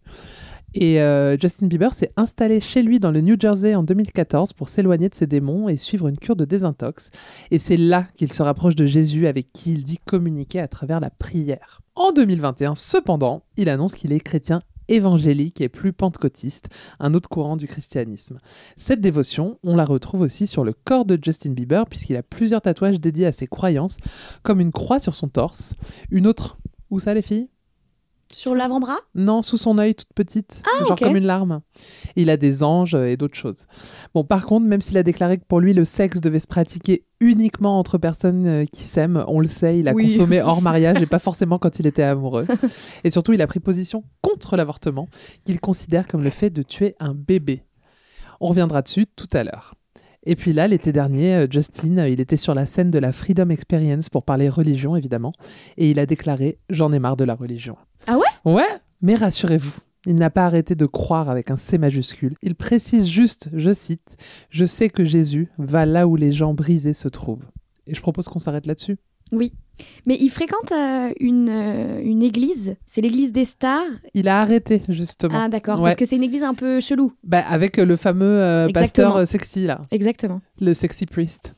G: Et euh, Justin Bieber s'est installé chez lui dans le New Jersey en deux mille quatorze pour s'éloigner de ses démons et suivre une cure de désintox. Et c'est là qu'il se rapproche de Jésus avec qui il dit communiquer à travers la prière. En deux mille vingt et un, cependant, il annonce qu'il est chrétien évangélique et plus pentecôtiste, un autre courant du christianisme. Cette dévotion, on la retrouve aussi sur le corps de Justin Bieber puisqu'il a plusieurs tatouages dédiés à ses croyances, comme une croix sur son torse, une autre... Où ça les filles ?
J: Sur l'avant-bras ?
G: Non, sous son œil, toute petite,
J: ah,
G: genre
J: okay.
G: comme une larme. Il a des anges et d'autres choses. Bon, par contre, même s'il a déclaré que pour lui, le sexe devait se pratiquer uniquement entre personnes qui s'aiment, on le sait, il a oui. consommé hors mariage et pas forcément quand il était amoureux. Et surtout, il a pris position contre l'avortement, qu'il considère comme le fait de tuer un bébé. On reviendra dessus tout à l'heure. Et puis là, l'été dernier, Justin, il était sur la scène de la Freedom Experience pour parler religion, évidemment, et il a déclaré « J'en ai marre de la religion ».
J: Ah ouais ?
G: Ouais, mais rassurez-vous, il n'a pas arrêté de croire avec un C majuscule. Il précise juste, je cite, « Je sais que Jésus va là où les gens brisés se trouvent ». Et je propose qu'on s'arrête là-dessus.
J: Oui, mais il fréquente euh, une, euh, une église, c'est l'église des stars.
G: Il a arrêté, justement.
J: Ah d'accord,
G: ouais.
J: Parce que c'est une église un peu chelou.
G: Bah, avec le fameux euh, pasteur euh, sexy, là.
J: Exactement.
G: Le sexy priest.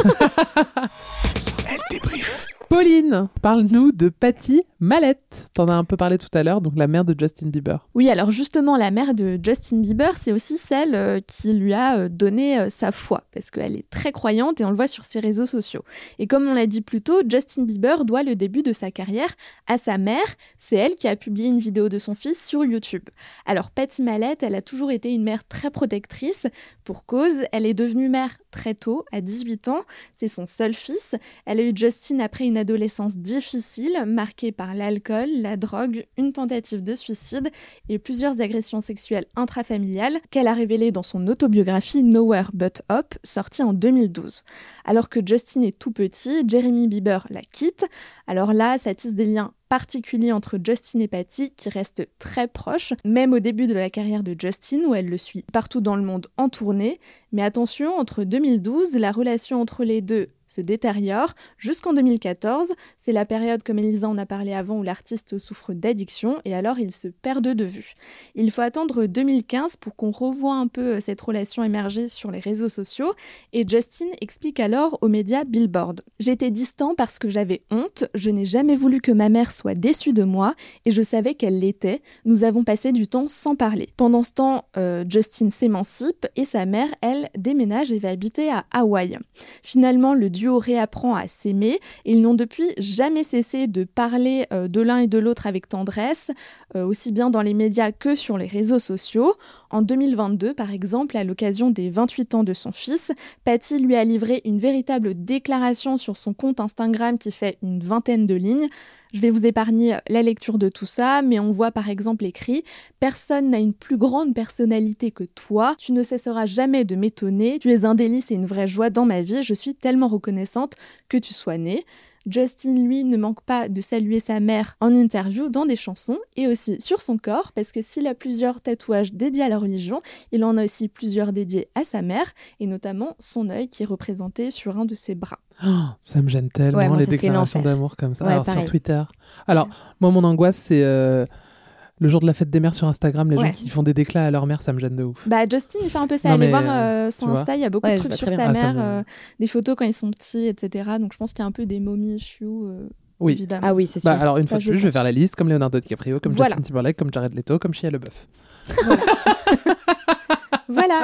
F: Elle débrief.
G: Pauline, parle-nous de Patty Mallette. T'en as un peu parlé tout à l'heure, donc la mère de Justin Bieber.
I: Oui, alors justement, la mère de Justin Bieber, c'est aussi celle euh, qui lui a euh, donné euh, sa foi, parce qu'elle est très croyante et on le voit sur ses réseaux sociaux. Et comme on l'a dit plus tôt, Justin Bieber doit le début de sa carrière à sa mère. C'est elle qui a publié une vidéo de son fils sur YouTube. Alors Patty Mallette, elle a toujours été une mère très protectrice. Pour cause, elle est devenue mère très tôt, à dix-huit ans. C'est son seul fils. Elle a eu Justin après une adolescence difficile, marquée par l'alcool, la drogue, une tentative de suicide et plusieurs agressions sexuelles intrafamiliales qu'elle a révélées dans son autobiographie Nowhere But Up, sortie en deux mille douze. Alors que Justin est tout petit, Jeremy Bieber la quitte. Alors là, ça tisse des liens particulier entre Justin et Patty qui restent très proches, même au début de la carrière de Justin où elle le suit partout dans le monde en tournée. Mais attention, entre deux mille douze, la relation entre les deux se détériore jusqu'en deux mille quatorze. C'est la période, comme Elisa en a parlé avant, où l'artiste souffre d'addiction et alors ils se perdent de vue. Il faut attendre deux mille quinze pour qu'on revoie un peu cette relation émerger sur les réseaux sociaux et Justin explique alors aux médias Billboard. « J'étais distant parce que j'avais honte, je n'ai jamais voulu que ma mère soit déçue de moi et je savais qu'elle l'était. Nous avons passé du temps sans parler. Pendant ce temps, euh, Justin s'émancipe et sa mère, elle, déménage et va habiter à Hawaï. Finalement, le duo réapprend à s'aimer et ils n'ont depuis jamais cessé de parler euh, de l'un et de l'autre avec tendresse, euh, aussi bien dans les médias que sur les réseaux sociaux. En deux mille vingt-deux, par exemple, à l'occasion des vingt-huit ans de son fils, Patty lui a livré une véritable déclaration sur son compte Instagram qui fait une vingtaine de lignes. Je vais vous épargner la lecture de tout ça, mais on voit par exemple écrit « Personne n'a une plus grande personnalité que toi, tu ne cesseras jamais de m'étonner, tu es un délice et une vraie joie dans ma vie, je suis tellement reconnaissante que tu sois né ». Justin, lui, ne manque pas de saluer sa mère en interview dans des chansons et aussi sur son corps, parce que s'il a plusieurs tatouages dédiés à la religion, il en a aussi plusieurs dédiés à sa mère, et notamment son œil qui est représenté sur un de ses bras.
G: Oh, ça me gêne tellement,
J: ouais, moi,
G: les
J: ça,
G: déclarations d'amour comme ça.
J: Ouais,
G: Alors,
J: pareil.
G: sur Twitter. Alors, ouais. moi, mon angoisse, c'est... Euh... Le jour de la fête des mères sur Instagram, les
I: ouais.
G: gens qui font des déclats à leur mère, ça me gêne de ouf.
I: Bah Justin, il fait un peu ça.
G: Non,
I: Allez
G: mais,
I: voir euh, son Insta, il y a beaucoup
J: ouais,
I: de trucs sur sa
G: ah,
I: mère,
G: me...
I: euh, des photos quand ils sont petits, et cetera. Donc je pense qu'il y a un peu des mommy issues, euh,
G: oui.
I: évidemment.
J: Ah oui, c'est sûr.
G: Bah, alors une
I: ça,
G: fois de
I: je
G: plus, je vais
I: pense.
G: faire la liste comme Leonardo DiCaprio, comme
I: voilà.
G: Justin Timberlake, comme Jared Leto, comme Shia LaBeouf.
I: Voilà. Voilà. Et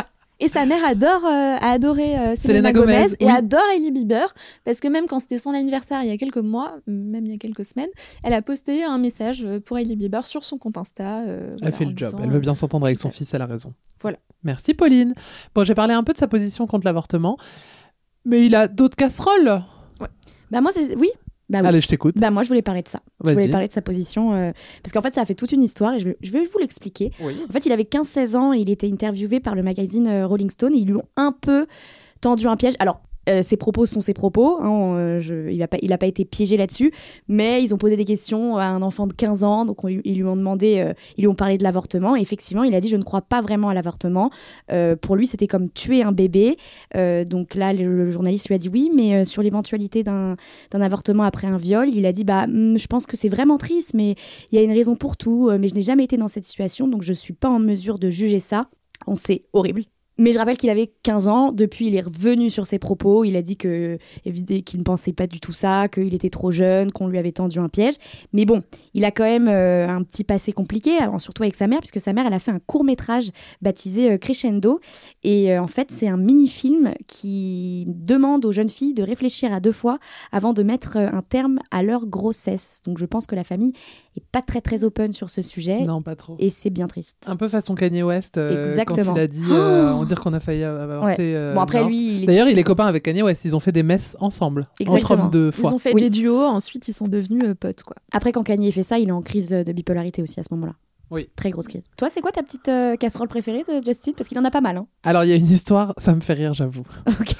I: sa mère adore, euh, a adoré euh, Selena,
G: Selena
I: Gomez,
G: Gomez,
I: et
G: oui.
I: adore Hailey Bieber, parce que même quand c'était son anniversaire il y a quelques mois, même il y a quelques semaines, elle a posté un message pour Hailey Bieber sur son compte Insta. Euh,
G: Elle
I: voilà,
G: fait
I: en
G: le job,
I: disant,
G: elle veut bien
I: euh,
G: s'entendre avec
I: je
G: son
I: t'aime.
G: fils, elle a raison.
I: Voilà.
G: Merci Pauline. Bon, j'ai parlé un peu de sa position contre l'avortement, mais il a d'autres casseroles.
J: Bah moi, c'est... Oui. Bah oui.
G: Allez, je t'écoute.
J: Bah moi, je voulais parler de ça.
G: Vas-y.
J: Je voulais parler de sa position. euh, Parce qu'en fait, ça a fait toute une histoire et je vais, je vais vous l'expliquer.
G: Oui.
J: En fait, il avait quinze seize ans et il était interviewé par le magazine euh, Rolling Stone et ils lui ont un peu tendu un piège. Alors, euh, ses propos sont ses propos. Hein, euh, je, il n'a pas, il a pas été piégé là-dessus. Mais ils ont posé des questions à un enfant de quinze ans. Donc, on, lui- ils lui ont demandé, euh, ils lui ont parlé de l'avortement. Et effectivement, il a dit « Je ne crois pas vraiment à l'avortement. Euh, » Pour lui, c'était comme tuer un bébé. Euh, donc là, le, le journaliste lui a dit « Oui, mais euh, sur l'éventualité d'un, d'un avortement après un viol, il a dit bah, « Je pense que c'est vraiment triste, mais il y a une raison pour tout. Euh, mais je n'ai jamais été dans cette situation, donc je ne suis pas en mesure de juger ça. » On sait, horrible. Mais je rappelle qu'il avait quinze ans. Depuis, il est revenu sur ses propos. Il a dit que, évidemment, qu'il ne pensait pas du tout ça, qu'il était trop jeune, qu'on lui avait tendu un piège. Mais bon, il a quand même euh, un petit passé compliqué, alors surtout avec sa mère, puisque sa mère, elle a fait un court-métrage baptisé euh, Crescendo. Et euh, en fait, c'est un mini-film qui demande aux jeunes filles de réfléchir à deux fois avant de mettre euh, un terme à leur grossesse. Donc je pense que la famille est pas très très open sur ce sujet.
G: Non, pas trop.
J: Et c'est bien triste.
G: Un peu façon Kanye West, euh,
J: Exactement.
G: quand il a dit euh,
J: Oh
G: on dire qu'on a failli avorter.
J: Ouais.
G: euh,
J: Bon, après,
G: non.
J: lui, il est-
G: D'ailleurs, il est copain avec Kanye West. Ils ont fait des messes ensemble, entre
J: Exactement.
G: hommes de foi.
I: Ils ont fait
J: Oui.
I: des duos, ensuite ils sont devenus euh, potes, quoi.
J: Après, quand Kanye fait ça, il est en crise de bipolarité aussi à ce moment-là.
G: Oui.
J: Très grosse crise. Toi, c'est quoi ta petite euh, casserole préférée de Justin? Parce qu'il en a pas mal. Hein.
G: Alors, il y a une histoire, ça me fait rire, j'avoue.
J: Ok.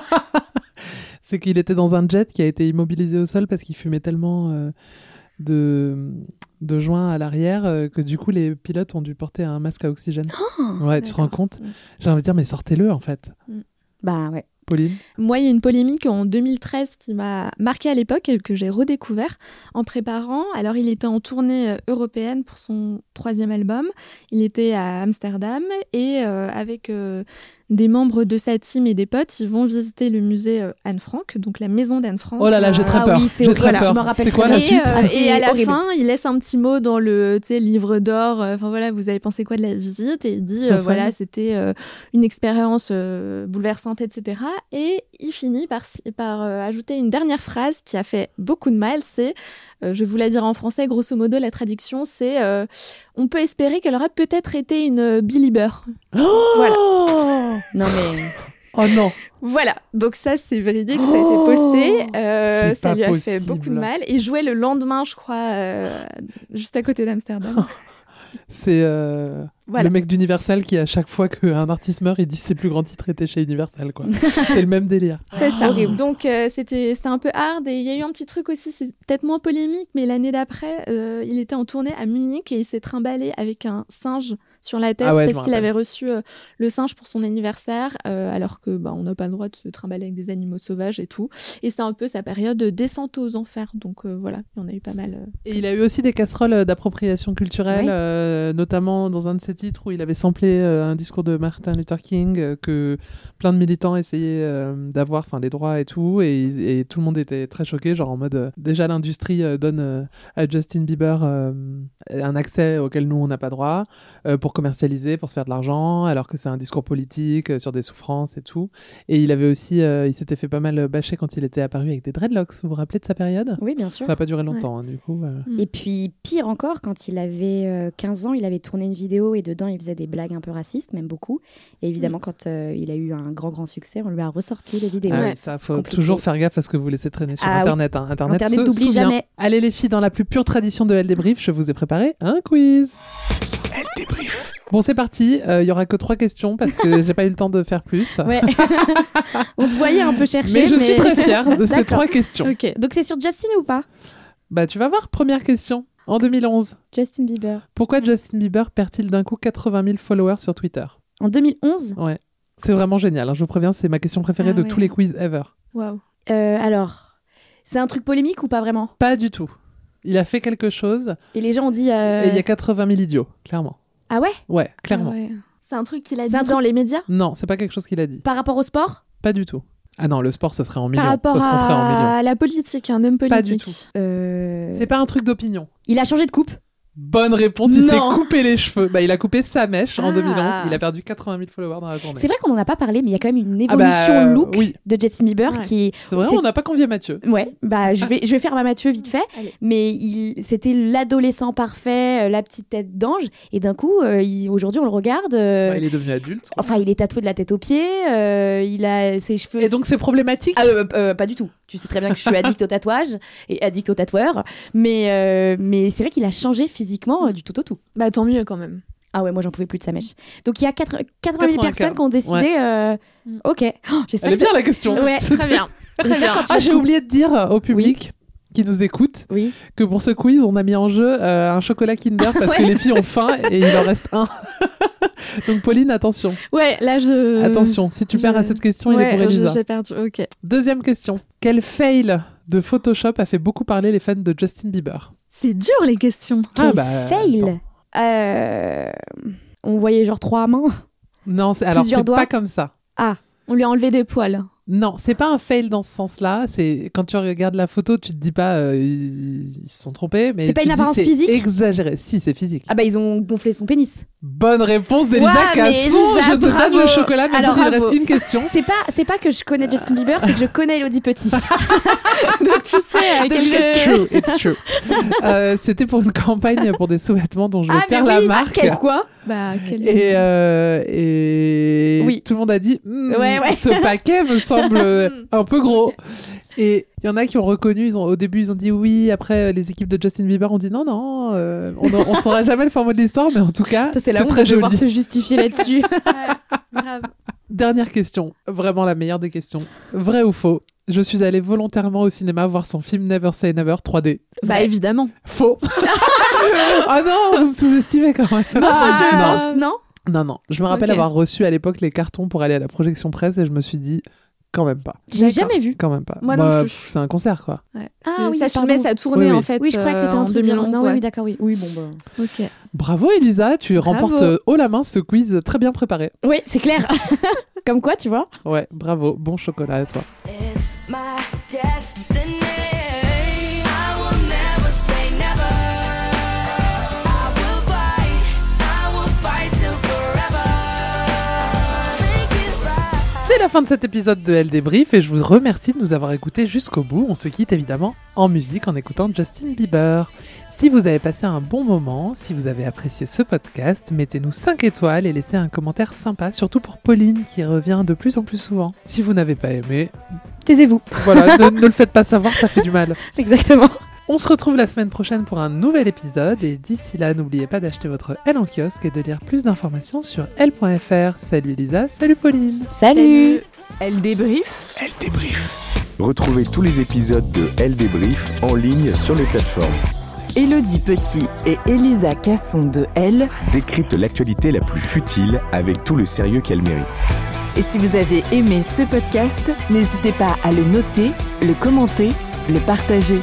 G: C'est qu'il était dans un jet qui a été immobilisé au sol parce qu'il fumait tellement euh, de, de joints à l'arrière euh, que du coup, les pilotes ont dû porter un masque à oxygène.
J: Oh,
G: ouais, tu te rends compte? J'ai envie de dire, mais sortez-le, en fait.
J: Bah ouais.
G: Pauline?
I: Moi, il y a une polémique en deux mille treize qui m'a marquée à l'époque et que j'ai redécouvert en préparant. Alors, il était en tournée euh, européenne pour son troisième album. Il était à Amsterdam et euh, avec euh, des membres de sa team et des potes, ils vont visiter le musée euh, Anne Frank, donc la maison d'Anne Frank.
G: Oh là là, j'ai très
J: Ah
G: peur.
J: oui, c'est
G: J'ai
J: horrible.
G: très
J: Voilà,
G: peur.
J: je me rappelle
G: C'est quoi
J: très
G: la
J: bien.
G: suite?
I: Et, euh,
J: Ah, c'est
I: et à la
J: horrible.
I: fin, il laisse un petit mot dans le tu sais, livre d'or. euh, Enfin voilà, vous avez pensé quoi de la visite? Et il dit
G: Sa
I: euh,
G: femme.
I: voilà, c'était euh, une expérience euh, bouleversante, et cetera. Et il finit par, par euh, ajouter une dernière phrase qui a fait beaucoup de mal. C'est, euh, je vous la dire en français, grosso modo, la traduction, c'est euh, on peut espérer qu'elle aurait peut-être été une euh, belieber.
G: Oh
I: Voilà.
J: Non mais.
G: Oh non.
I: Voilà, donc ça c'est véridique, ça a été posté, euh,
G: C'est
I: ça
G: pas
I: lui a fait
G: possible.
I: beaucoup de mal. Et jouait le lendemain, je crois, euh, juste à côté d'Amsterdam.
G: C'est euh,
I: Voilà.
G: le mec d'Universal qui, à chaque fois qu'un artiste meurt, il dit ses plus grands titres étaient chez Universal, quoi. C'est le même délire.
I: C'est ça. Donc euh, c'était c'était un peu hard et il y a eu un petit truc aussi, c'est peut-être moins polémique, mais l'année d'après, euh, il était en tournée à Munich et il s'est trimballé avec un singe sur la tête
G: Ah ouais, je
I: parce
G: me
I: qu'il
G: rappelle.
I: avait reçu euh, le singe pour son anniversaire, euh, alors que bah, on n'a pas le droit de se trimballer avec des animaux sauvages et tout. Et c'est un peu sa période de descente aux enfers. Donc euh, voilà, il y en a eu pas mal. euh.
G: Et il a eu aussi des casseroles d'appropriation culturelle,
J: Oui.
G: euh, notamment dans un de ses titres où il avait samplé euh, un discours de Martin Luther King euh, que plein de militants essayaient euh, d'avoir, enfin les droits et tout, et, et tout le monde était très choqué, genre en mode euh, déjà l'industrie euh, donne euh, à Justin Bieber euh, un accès auquel nous on n'a pas droit euh, pour commercialiser, pour se faire de l'argent, alors que c'est un discours politique euh, sur des souffrances et tout. Et il avait aussi, euh, il s'était fait pas mal bâcher quand il était apparu avec des dreadlocks. Vous vous rappelez de sa période?
J: Oui, bien sûr.
G: Ça n'a pas duré longtemps, hein, du coup. euh.
J: Et puis, pire encore, quand il avait euh, quinze ans, il avait tourné une vidéo et dedans, il faisait des blagues un peu racistes, même beaucoup. Et évidemment, quand euh, il a eu un grand, grand succès, on lui a ressorti les vidéos.
G: Ah oui, ça, faut
J: Compliqué.
G: toujours faire gaffe à ce que vous laissez traîner sur
J: Ah oui.
G: Internet. hein. Internet,
J: Internet
G: se
J: n'oublie
G: souvient.
J: jamais.
G: Allez les filles, dans la plus pure tradition de Elle Débrief, je vous ai préparé un quiz.
F: Elle débrief.
G: Bon, c'est parti. Il y aura que trois questions parce que j'ai pas eu le temps de faire plus.
J: Ouais. On te voyait un peu chercher.
G: Mais je suis très fière de ces
J: D'accord.
G: trois questions.
J: Ok. Donc c'est sur Justin ou pas?
G: Bah, tu vas voir. Première question. En deux mille onze,
J: Justin Bieber.
G: pourquoi Justin Bieber perd-il d'un coup quatre-vingt mille followers sur Twitter?
J: En deux mille onze?
G: Ouais. C'est vraiment génial. hein, Je vous préviens, c'est ma question préférée
I: Ah
G: de
I: ouais.
G: tous les quiz ever.
I: Waouh.
J: Euh, alors, c'est un truc polémique ou pas vraiment?
G: Pas du tout. Il a fait quelque chose
J: Et les gens ont dit. euh,
G: et il y a quatre-vingt mille idiots, clairement.
J: Ah ouais?
G: Ouais, clairement.
I: Ah ouais. C'est un truc qu'il a
J: C'est
I: dit
J: un truc-
I: dans les médias
G: Non, c'est pas quelque chose qu'il a dit.
J: Par rapport au sport?
G: Pas du tout. Ah non, le sport, ce serait en millions.
I: par rapport
G: ça se compterait en millions.
I: à la politique, un homme politique.
G: Pas du tout.
J: Euh,
G: C'est pas un truc d'opinion.
J: Il a changé de coupe?
G: Bonne réponse, il
J: Non.
G: s'est coupé les cheveux. Bah, il a coupé sa mèche en
J: Ah.
G: deux mille onze. Il a perdu quatre-vingt mille followers dans la journée.
J: C'est vrai qu'on n'en a pas parlé, mais il y a quand même une
G: Ah bah,
J: évolution
G: euh,
J: look
G: oui.
J: de Justin Bieber
I: Ouais.
J: qui.
G: C'est vrai,
J: c'est-
G: on n'a pas convié Mathieu.
J: Ouais, bah je vais, je vais faire ma Mathieu vite fait,
I: Allez.
J: mais il, c'était l'adolescent parfait, euh, la petite tête d'ange, et d'un coup, euh, il- aujourd'hui on le regarde. euh,
G: Bah, il est devenu adulte. quoi.
J: Enfin, il est tatoué de la tête aux pieds, euh, il a ses cheveux.
G: Et donc, c'est problématique.
J: Ah, euh, euh, pas du tout. Tu sais très bien que je suis addict au tatouage et addict au tatoueur, mais euh, mais c'est vrai qu'il a changé physiquement euh, du tout au tout.
I: Bah tant mieux quand même.
J: Ah ouais, moi j'en pouvais plus de sa mèche. Donc il y a quatre- quatre-vingt mille
G: quatre-vingts
J: personnes qui ont décidé.
G: Ouais.
J: euh, Ok. Oh, j'espère
G: Elle est
J: que
G: bien la question.
J: Ouais,
I: Très bien. Très bien.
G: Ah, j'ai oublié de dire au public qui nous écoute
J: Oui.
G: que pour ce quiz, on a mis en jeu euh, un chocolat Kinder parce que
J: Ouais.
G: les filles ont faim et il en reste un. Donc, Pauline, attention.
I: Ouais, là je.
G: Attention, si tu perds
I: je-
G: à cette question, il
I: Ouais,
G: est pour
I: je-
G: Elisa.
I: J'ai perdu. Ok.
G: Deuxième question. Quel fail de Photoshop a fait beaucoup parler les fans de Justin Bieber?
I: C'est dur les questions.
J: Quel
G: Ah bah,
J: fail.
G: attends.
J: Euh, On voyait genre trois mains.
G: Non, c'est- alors
J: Plusieurs
G: c'est
J: doigts.
G: pas comme ça.
J: Ah.
I: On lui a enlevé des poils.
G: Non, c'est pas un fail dans ce sens-là. C'est quand tu regardes la photo, tu te dis pas euh, ils, ils se sont trompés, mais
J: C'est pas
G: tu
J: une
G: te dis,
J: apparence
G: c'est
J: physique
G: exagéré. Si, c'est physique.
J: Ah bah ils ont gonflé son pénis.
G: Bonne réponse d'Elisa
J: Ouah, mais
G: Casson.
J: Elisa,
G: Je te
J: bravo.
G: donne le chocolat, même
J: Alors,
G: s'il
J: bravo.
G: reste une question.
J: C'est pas c'est pas que je connais Justin Bieber, c'est que je connais Elodie Petit.
I: Donc tu sais à quel
J: Donc, je-
G: It's true, it's true. Euh, C'était pour une campagne pour des sous-vêtements dont je vais
J: Ah mais
G: taire
J: oui,
G: la
J: ah,
G: marque.
J: quel quoi
I: Bah quel.
G: Et, euh, et
J: Oui.
G: tout le monde a dit Hmm,
J: Ouais, ouais.
G: ce paquet me semble un peu gros. Et il y en a qui ont reconnu, ils ont, au début ils ont dit oui, après les équipes de Justin Bieber ont dit non, non, euh, on ne saura jamais le format de l'histoire, mais en tout cas,
J: Ça, c'est la
G: c'est
J: honte
G: très
J: de devoir
G: joli.
J: se justifier là-dessus.
I: Grave.
G: Dernière question, vraiment la meilleure des questions. Vrai ou faux? Je suis allée volontairement au cinéma voir son film Never Say Never trois D.
I: Bah évidemment.
G: Faux. Oh non, vous me sous-estimez quand même.
J: Ah, je
G: non.
J: pense non.
G: Non, non. Je me rappelle
I: Ok.
G: avoir reçu à l'époque les cartons pour aller à la projection presse et je me suis dit, quand même pas.
J: J'ai
I: D'accord.
J: jamais vu.
G: Quand même pas.
I: Moi non
G: Bah,
I: plus.
G: pff, c'est un concert, quoi.
I: Ouais.
J: Ah
I: C'est-
J: oui,
I: ça
J: pardon.
I: filmait, ça tournait
G: Oui, oui.
I: en fait.
J: Oui, je crois que c'était
I: euh,
J: un
I: en
J: truc
I: deux mille onze.
J: Non, oui,
I: ouais.
J: oui, d'accord, oui. Oui, bon bah.
I: Ok.
G: Bravo Elisa, tu
I: Bravo.
G: remportes euh, haut la main ce quiz très bien préparé.
J: Oui, c'est clair. Comme quoi, tu vois.
G: Ouais, bravo. Bon chocolat à toi.
D: It's my destiny. I will never say never. I will fight. I will fight till forever. Make it right.
G: C'est la fin de cet épisode de Elle Débrief et je vous remercie de nous avoir écoutés jusqu'au bout. On se quitte évidemment en musique en écoutant Justin Bieber. Si vous avez passé un bon moment, si vous avez apprécié ce podcast, mettez-nous cinq étoiles et laissez un commentaire sympa, surtout pour Pauline qui revient de plus en plus souvent. Si vous n'avez pas aimé,
J: Taisez-vous.
G: voilà, ne, ne le faites pas savoir, ça fait du mal.
J: Exactement.
G: On se retrouve la semaine prochaine pour un nouvel épisode et d'ici là, n'oubliez pas d'acheter votre Elle en kiosque et de lire plus d'informations sur elle point f r. Salut Elisa, salut Pauline.
J: Salut.
E: Elle débrief.
F: Elle débrief.
M: Retrouvez tous les épisodes de Elle Débrief en ligne sur les plateformes.
E: Élodie Petit et Elisa Casson de Elle.
M: Décrypte l'actualité la plus futile avec tout le sérieux qu'elle mérite.
E: Et si vous avez aimé ce podcast, n'hésitez pas à le noter, le commenter, le partager.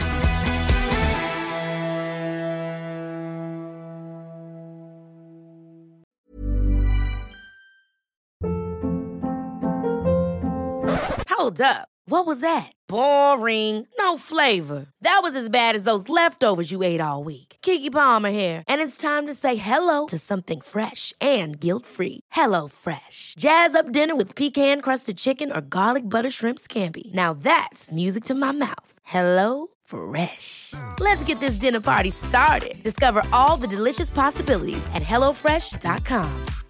D: Hold up. What was that? Boring. No flavor. That was as bad as those leftovers you ate all week. Keke Palmer here, and it's time to say hello to something fresh and guilt-free. Hello Fresh. Jazz up dinner with pecan-crusted chicken or garlic butter shrimp scampi. Now that's music to my mouth. Hello Fresh. Let's get this dinner party started. Discover all the delicious possibilities at hello fresh dot com.